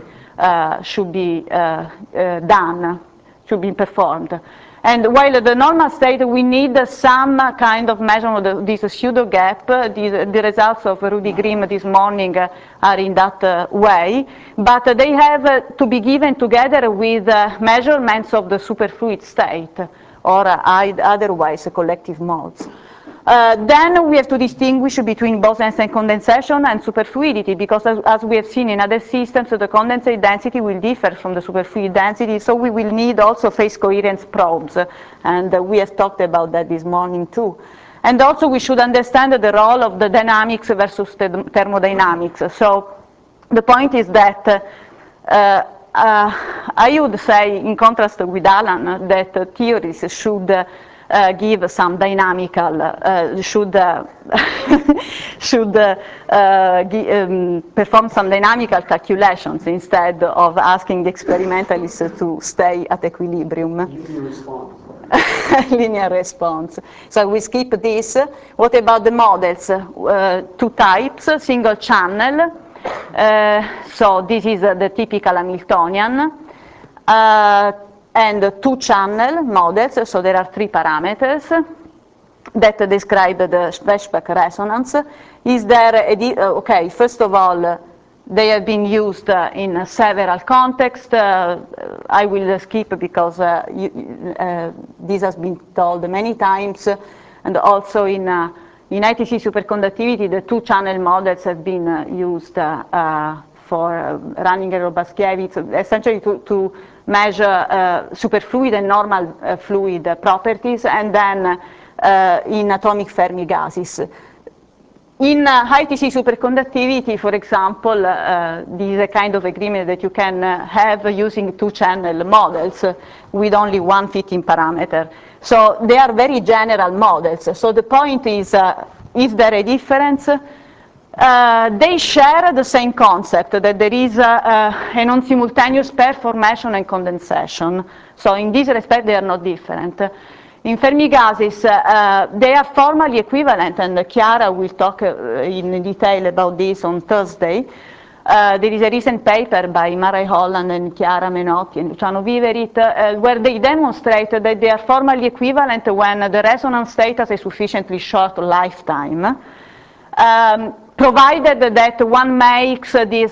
done, should be performed. And while the normal state, we need some kind of measurement of this pseudo gap. The results of Rudy Grimm this morning are in that way, but they have to be given together with measurements of the superfluid state, or otherwise collective modes. Then we have to distinguish between Bose-Einstein condensation and superfluidity, because as we have seen in other systems, the condensate density will differ from the superfluid density, so we will need also phase coherence probes, and we have talked about that this morning too. And also we should understand the role of the dynamics versus thermodynamics. So the point is that I would say, in contrast with Alan, that theories should give some dynamical, perform some dynamical calculations instead of asking the experimentalists to stay at equilibrium. Linear response. Linear response. So we skip this. What about the models? Two types, single channel. So this is the typical Hamiltonian. And two-channel models, so there are three parameters that describe the Schwarzbach resonance. Is there, okay, first of all, they have been used in several contexts. I will skip because this has been told many times, and also in ITC superconductivity, the two-channel models have been used for Runninger or Baskiewicz, essentially to measure superfluid and normal fluid properties, and then in atomic Fermi gases. In ITC superconductivity, for example, this is a kind of agreement that you can have using two-channel models with only one fitting parameter. So they are very general models. So the point is there a difference? They share the same concept, that there is a non-simultaneous pair formation and condensation. So in this respect, they are not different. In Fermi gases, they are formally equivalent, and Chiara will talk in detail about this on Thursday. There is a recent paper by Murray Holland and Chiara Menotti and Luciano Viverit, where they demonstrate that they are formally equivalent when the resonance state has a sufficiently short lifetime. Provided that one makes this,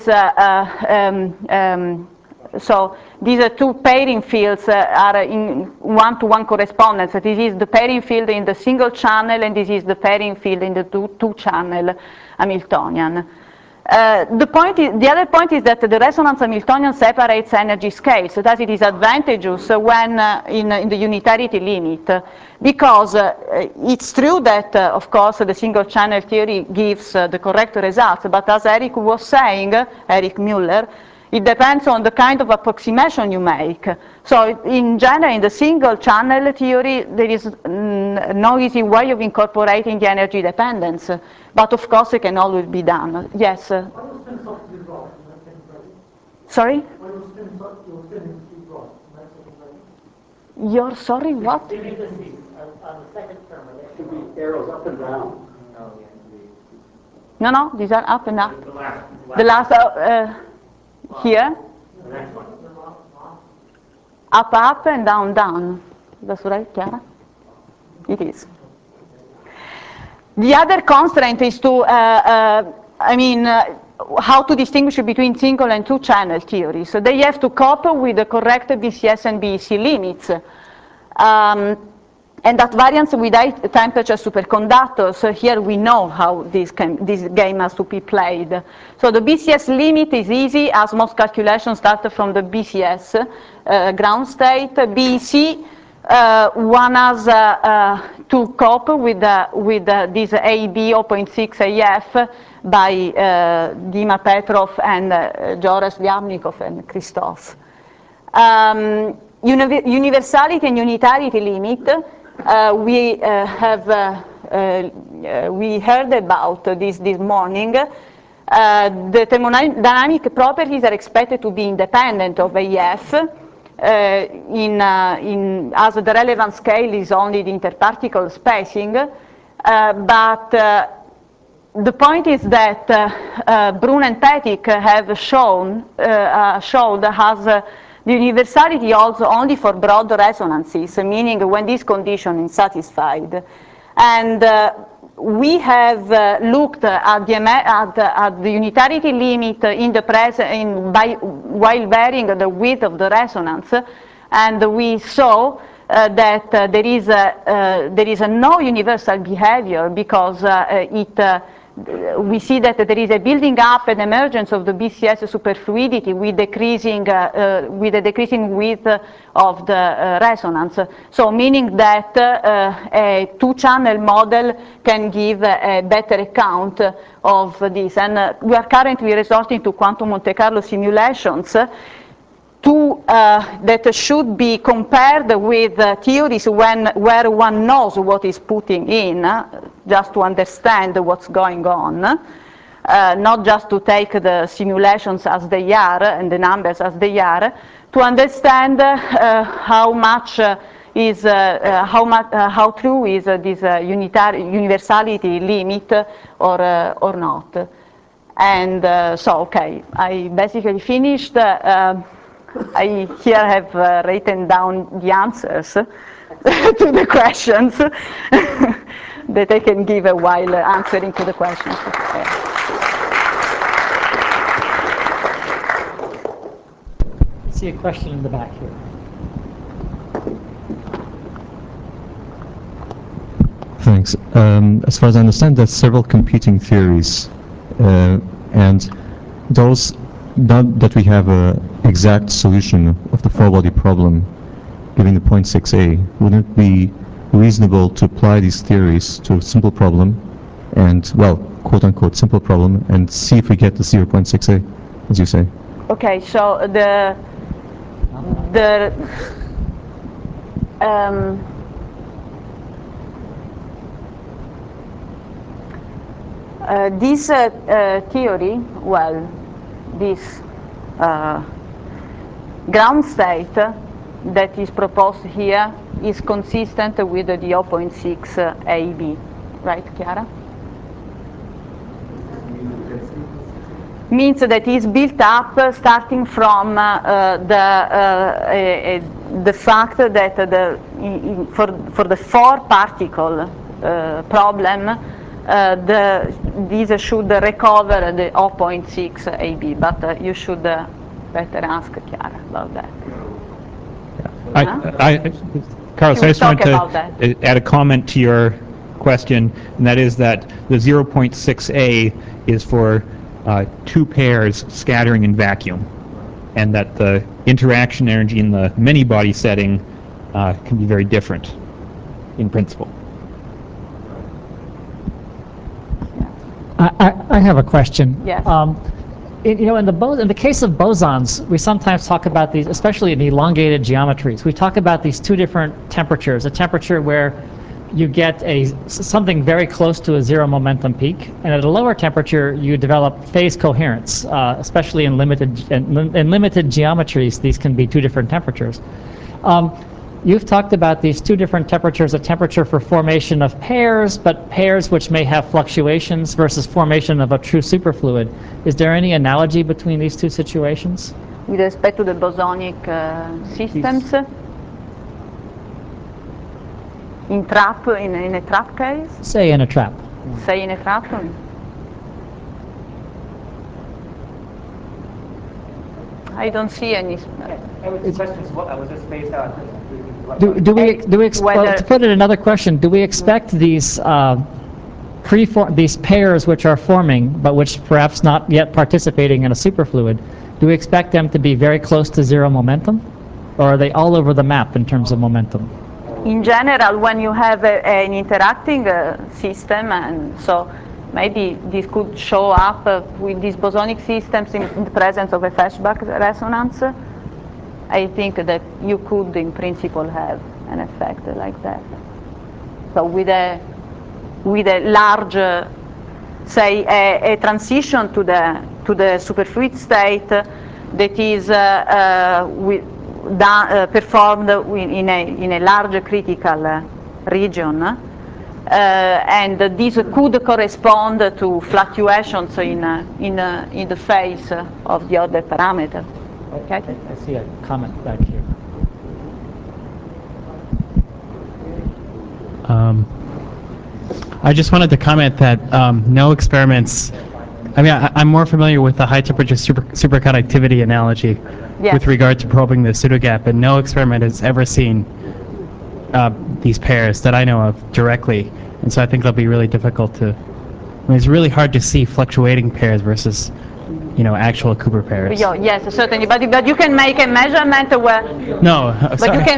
so these two pairing fields are in one-to-one correspondence. So this is the pairing field in the single channel, and this is the pairing field in the two-channel Hamiltonian. The other point is that the resonance Hamiltonian separates energy scales, so that it is advantageous when in the unitarity limit, because it's true that, of course, the single channel theory gives the correct results, but as Eric was saying, Eric Müller, it depends on the kind of approximation you make. So in general, in the single channel theory, there is no easy way of incorporating the energy dependence. But of course, it can always be done. Yes? Sorry? You're sorry, what? Should be arrows up and down. No, these are up and down. The last here? Up, and down. That's right, Chiara? It is. The other constraint is to, how to distinguish between single and two-channel theories. So they have to cope with the correct BCS and BEC limits. And at variance with high temperature superconductors, here we know how this game has to be played. So the BCS limit is easy, as most calculations start from the BCS ground state. BEC, one has to cope with this AB 0.6 AF by Dima Petrov and Joris Lyabnikov and Christoph. Universality and unitarity limit, we heard about this morning. The thermodynamic properties are expected to be independent of AF, as the relevant scale is only the interparticle spacing, but the point is that Brun and Pettit have showed has the universality also only for broad resonances, meaning when this condition is satisfied. And we have looked at the unitarity limit while varying the width of the resonance, and we saw that there is a no universal behavior because we see that there is a building up and emergence of the BCS superfluidity with a decreasing width of the resonance. So meaning that a two-channel model can give a better account of this. And we are currently resorting to quantum Monte Carlo simulations that should be compared with theories where one knows what is putting in, just to understand what's going on, not just to take the simulations as they are and the numbers as they are, to understand how true is this universality limit or not. And so, okay, I basically finished. I here have written down the answers to the questions that I can give while answering to the questions. I see a question in the back here. Thanks. As far as I understand, there's several competing theories, and those, not that we have an exact solution of the four-body problem, given the 0.6a, wouldn't it be reasonable to apply these theories to a simple problem, and, well, quote-unquote simple problem, and see if we get the 0.6a, as you say? Okay, so this theory, well, this ground state that is proposed here is consistent with the 0.6 AB, right, Chiara? Means that it is built up starting from the fact that for the four-particle problem, these should recover the 0.6 AB, but you should better ask Chiara about that. Carlos, I just wanted to add a comment to your question, and that is that the 0.6A is for two pairs scattering in vacuum, and that the interaction energy in the many-body setting can be very different in principle. I have a question. Yes. In the case of bosons, we sometimes talk about these, especially in elongated geometries. We talk about these two different temperatures: a temperature where you get something very close to a zero momentum peak, and at a lower temperature you develop phase coherence. Especially in limited geometries, these can be two different temperatures. You've talked about these two different temperatures: a temperature for formation of pairs, but pairs which may have fluctuations, versus formation of a true superfluid. Is there any analogy between these two situations? With respect to the bosonic systems? In a trap case? Say in a trap. Say in a trap? I don't see any. Do we to put it another question, do we expect these these pairs which are forming, but which perhaps not yet participating in a superfluid, do we expect them to be very close to zero momentum, or are they all over the map in terms of momentum? In general, when you have an interacting system, and so maybe this could show up with these bosonic systems in the presence of a Feshbach resonance, I think that you could, in principle, have an effect like that. So with a large, say, a transition to the superfluid state that is performed in a large critical region. And this could correspond to fluctuations in the phase of the other parameter. Okay? I see a comment back here. I just wanted to comment that no experiments. I mean, I'm more familiar with the high temperature superconductivity analogy with regard to probing the pseudogap, and no experiment has ever seen these pairs that I know of directly, and so I think they'll be really difficult to. I mean, it's really hard to see fluctuating pairs versus, actual Cooper pairs. Yeah, yes, certainly. But you can make a measurement where. No, But sorry. you can.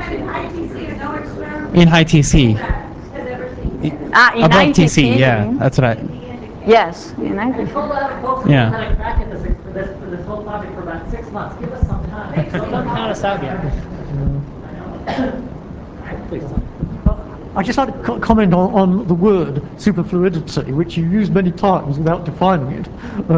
In high TC. In Above high TC, yeah, that's what I. Yes, in high TC. Yeah. Kind of back at this whole project for about 6 months. Give us some time. So don't count us out yet. Please. I'd just like to comment on the word superfluidity, which you use many times without defining it.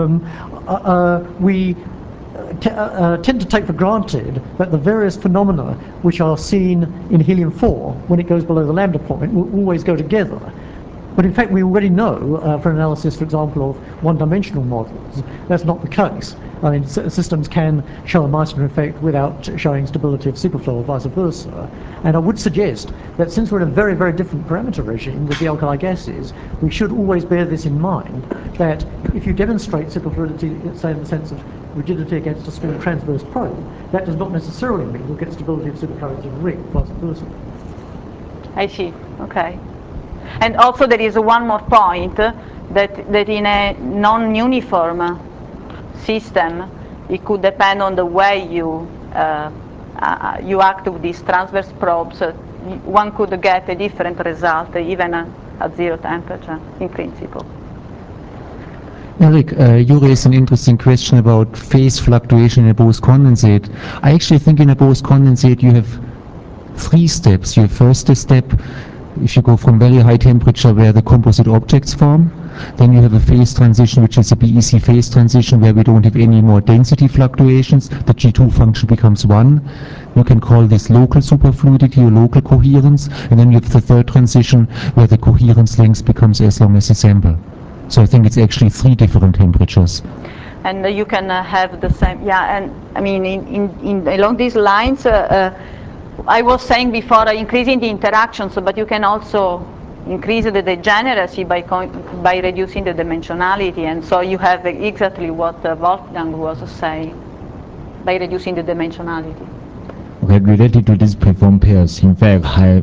We tend to take for granted that the various phenomena which are seen in helium-4 when it goes below the lambda point will always go together. But in fact, we already know, for analysis, for example, of one-dimensional models, that's not the case. I mean, systems can show a Meissner effect without showing stability of superflow or vice versa. And I would suggest that since we're in a very, very different parameter regime with the alkali gases, we should always bear this in mind, that if you demonstrate superfluidity, say in the sense of rigidity against a small transverse probe, that does not necessarily mean you'll get stability of supercurrents in a ring, vice versa. I see. Okay. And also there is one more point, that in a non-uniform system, it could depend on the way you act with these transverse probes. One could get a different result even at zero temperature, in principle. Eric, you raised an interesting question about phase fluctuation in a Bose condensate. I actually think in a Bose condensate you have 3 steps. Your first step, if you go from very high temperature where the composite objects form, then you have a phase transition, which is a BEC phase transition, where we don't have any more density fluctuations. The G2 function becomes 1. You can call this local superfluidity or local coherence. And then you have the third transition, where the coherence length becomes as long as the sample. So I think it's actually 3 different temperatures. And you can have the same, yeah, and I mean, along these lines, I was saying before, increasing the interactions, but you can also increase the degeneracy by reducing the dimensionality, and so you have exactly what Wolfgang was saying, by reducing the dimensionality. Okay, related to these preform pairs, in fact,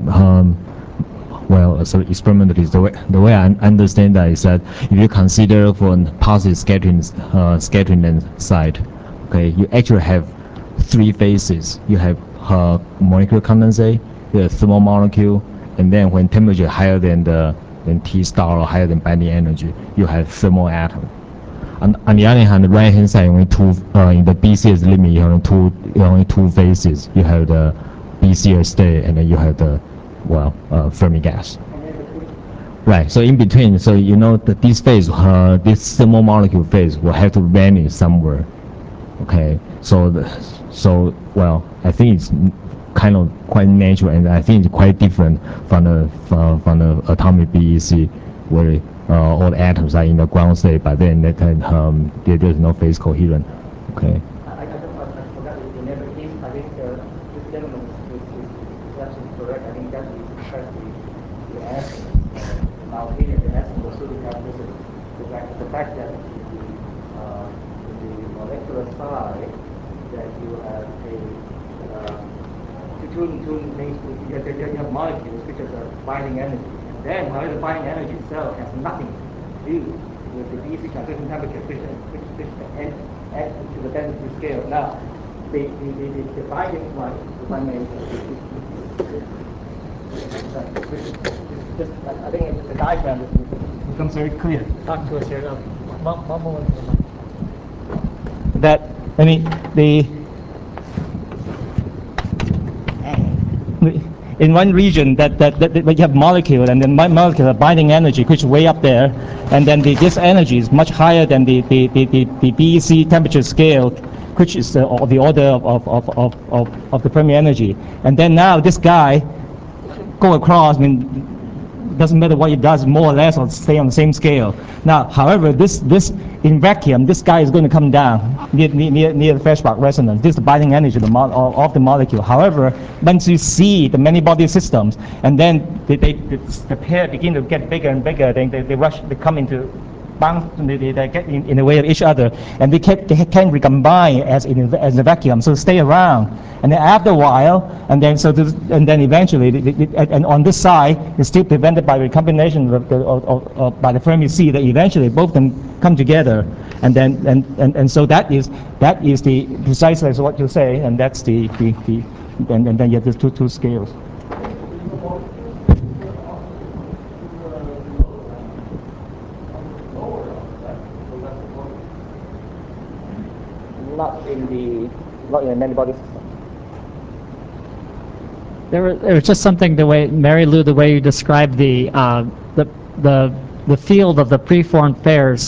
so experimentally, the way I understand that is that if you consider for positive scattering side, okay, you actually have 3 phases. You have molecular condensate, the thermal molecule, and then when temperature higher than T star or higher than binding energy, you have thermal atom. On the other hand, the right hand side only in the BCS limit, you have only 2 phases. You have the BCS state, and then you have the Fermi gas. Right. So in between, so that this phase, this thermal molecule phase, will have to vanish somewhere. Okay. So I think it's kind of quite natural, and I think it's quite different from the atomic BEC, where all the atoms are in the ground state, but then there's no phase coherence. Okay. I forgot the name, but I think this gentleman is absolutely correct. I think that is because the acid, in our opinion, the acid will still have this. The fact that the molecular side, that you have you have molecules which are binding energy. And then, however, the binding energy itself has nothing to do with the BEC transition temperature, which add to the density scale. Now, the binding one, if I may, I think the diagram becomes very clear. Talk to us here. One moment. That, I mean, in one region that you have molecule, and then molecular binding energy, which is way up there, and then this energy is much higher than the BEC temperature scale, which is of the order of the Fermi energy. And then now this guy go across, I mean, doesn't matter what it does, more or less, or stay on the same scale. Now, however, this in vacuum, this guy is going to come down near the Feshbach resonance. This is the binding energy of the molecule. However, once you see the many-body systems, and then the pair begin to get bigger and bigger, they come into bounce, they get in the way of each other, and they can recombine as a vacuum, so stay around. And then after a while, and then eventually, and on this side, it's still prevented by recombination by the Fermi sea. That eventually both of them come together, and so that is the precisely as what you say, and that's and then you have the two scales. Not in the many-body system. There was just something the way Mary Lou, the way you described the field of the preformed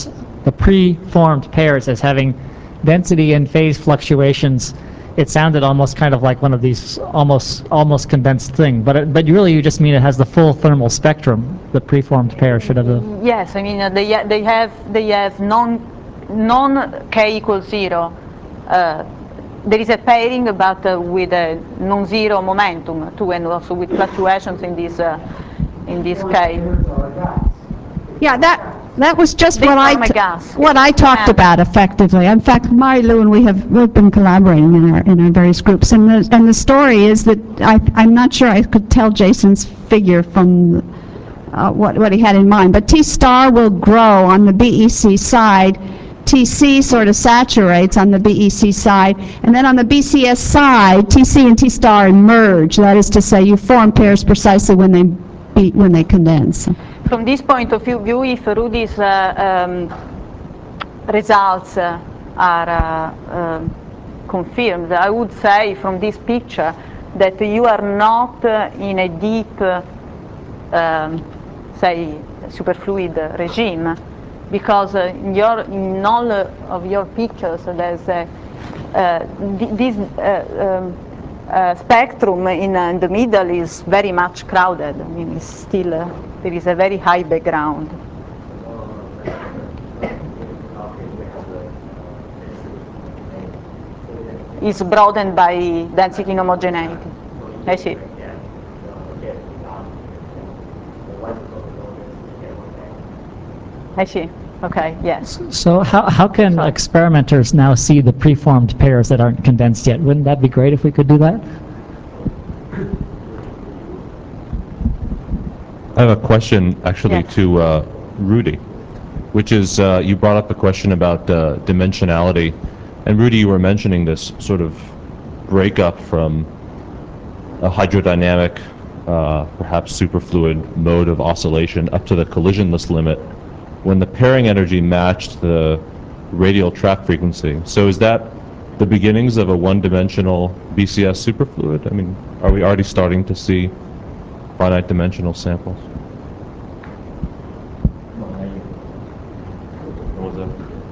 pairs as having density and phase fluctuations. It sounded almost kind of like one of these almost condensed thing, but really you just mean it has the full thermal spectrum. The preformed pair should have the. Yes, I mean they have non k equals 0. There is a pairing, but with a non-zero momentum too, and also with fluctuations in this K. Yeah, that was just what I talked And about effectively. In fact, Mary Lou and we've been collaborating in our various groups, and the story is that I'm not sure I could tell Jason's figure from what he had in mind, but T star will grow on the BEC side. TC sort of saturates on the BEC side, and then on the BCS side, TC and T star merge. That is to say, you form pairs precisely when they condense. from this point of view, if Rudy's results are confirmed, I would say from this picture that you are not in a deep, say, superfluid regime, because in all of your pictures there's this spectrum in the middle is very much crowded. I mean, it's still there is a very high background. Is broadened by density inhomogeneity. I see. I see. Okay, yes. So how can experimenters now see the preformed pairs that aren't condensed yet? Wouldn't that be great if we could do that? I have a question actually to Rudy, which is you brought up the question about dimensionality. And Rudy, you were mentioning this sort of breakup from a hydrodynamic, perhaps superfluid mode of oscillation up to the collisionless limit when the pairing energy matched the radial track frequency. So is that the beginnings of a one-dimensional BCS superfluid? I mean, are we already starting to see finite dimensional samples? What was that?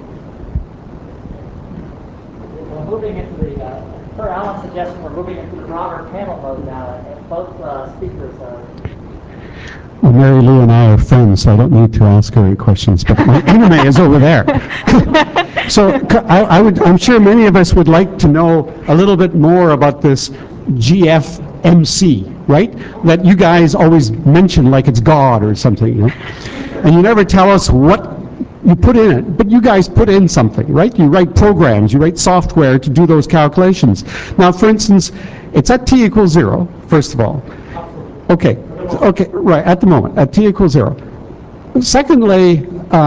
We're moving into the, per Alan's suggestion, we're moving into the broader panel mode now, and both speakers are. Well, Mary Lou and I are friends, so I don't need to ask her any questions, but my enemy is over there. So I'm sure many of us would like to know a little bit more about this GFMC, right? That you guys always mention like it's God or something, you know? And you never tell us what you put in it, but you guys put in something, right? You write programs, you write software to do those calculations. Now, for instance, it's at t equals 0, first of all. Okay, right, at the moment, at t equals 0. Secondly,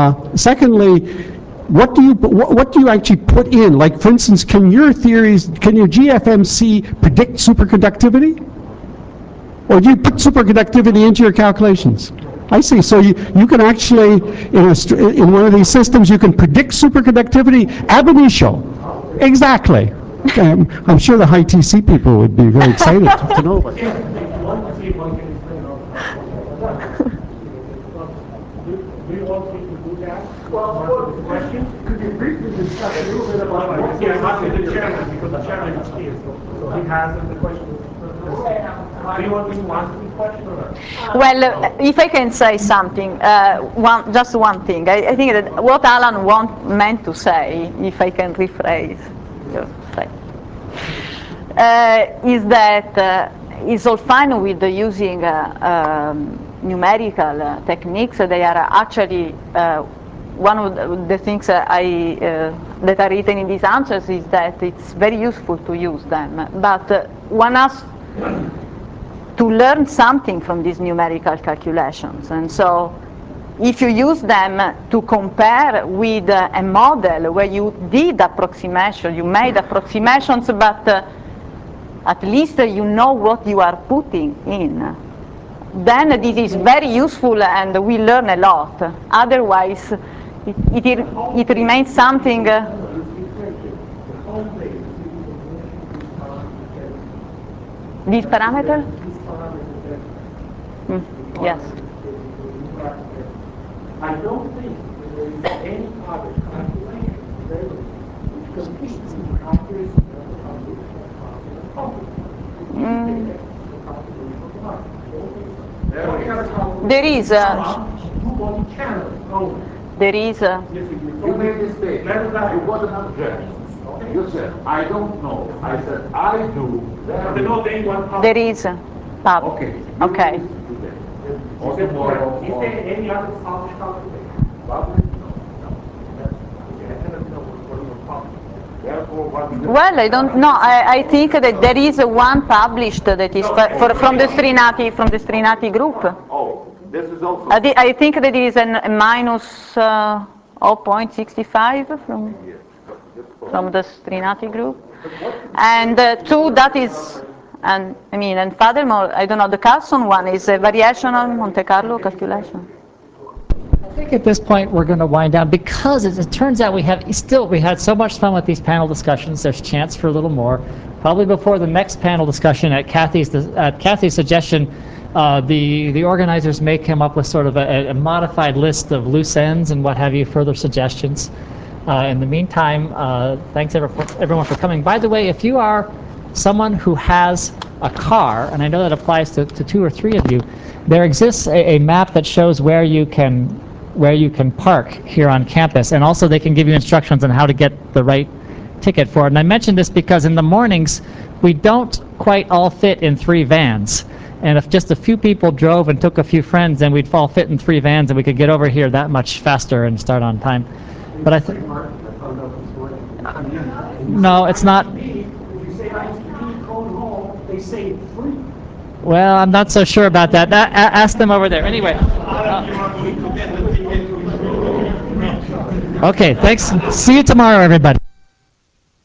what do you actually put in? Like, for instance, can your GFMC predict superconductivity? Or do you put superconductivity into your calculations? I see. So you can actually, in one of these systems, you can predict superconductivity ab initio. Exactly. Okay, I'm sure the high TC people would be very excited to know about that. Do you want me to do that? Well, the question, could you briefly discuss a little bit about the chairman, because the chairman is here, so he has the question. Do you want me to answer the question or not? Well, if I can say something, just one thing. I think that what Alan meant to say, if I can rephrase, is that it's all fine with using numerical techniques. They are actually one of the things that are written in these answers is that it's very useful to use them, but one has to learn something from these numerical calculations, and so if you use them to compare with a model where you did approximation, you made approximations, but at least you know what you are putting in, then this is very useful and we learn a lot. Otherwise, it remains something. This parameter? Yes. I don't think there is any other calculation available which competes with the accuracy of the convolutional calculation. There is two-body channel only. There is You made this statement. You got an objection. You said, I don't know. I said, I do. There is. Okay. Okay. Is there any other published calculation? Well, I don't know. I think that there is one published that is from the Strinati group. Oh, this is also. I think that it is a minus 0.65 from the Strinati group, and two that is. And furthermore, I don't know, the Carlson one is a variational Monte Carlo calculation. I think at this point we're going to wind down because it turns out we had so much fun with these panel discussions. There's chance for a little more. Probably before the next panel discussion, at Kathy's suggestion, the organizers may come up with sort of a modified list of loose ends and what have you, further suggestions. In the meantime, thanks everyone for coming. By the way, if you are someone who has a car, and I know that applies to 2 or 3 of you, there exists a map that shows where you can park here on campus, and also they can give you instructions on how to get the right ticket for it. And I mention this because in the mornings we don't quite all fit in 3 vans, and if just a few people drove and took a few friends, then we'd all fit in 3 vans and we could get over here that much faster and start on time. But I think no, it's not. They say free. Well, I'm not so sure about that. Ask them over there. Anyway. Okay, thanks. See you tomorrow, everybody.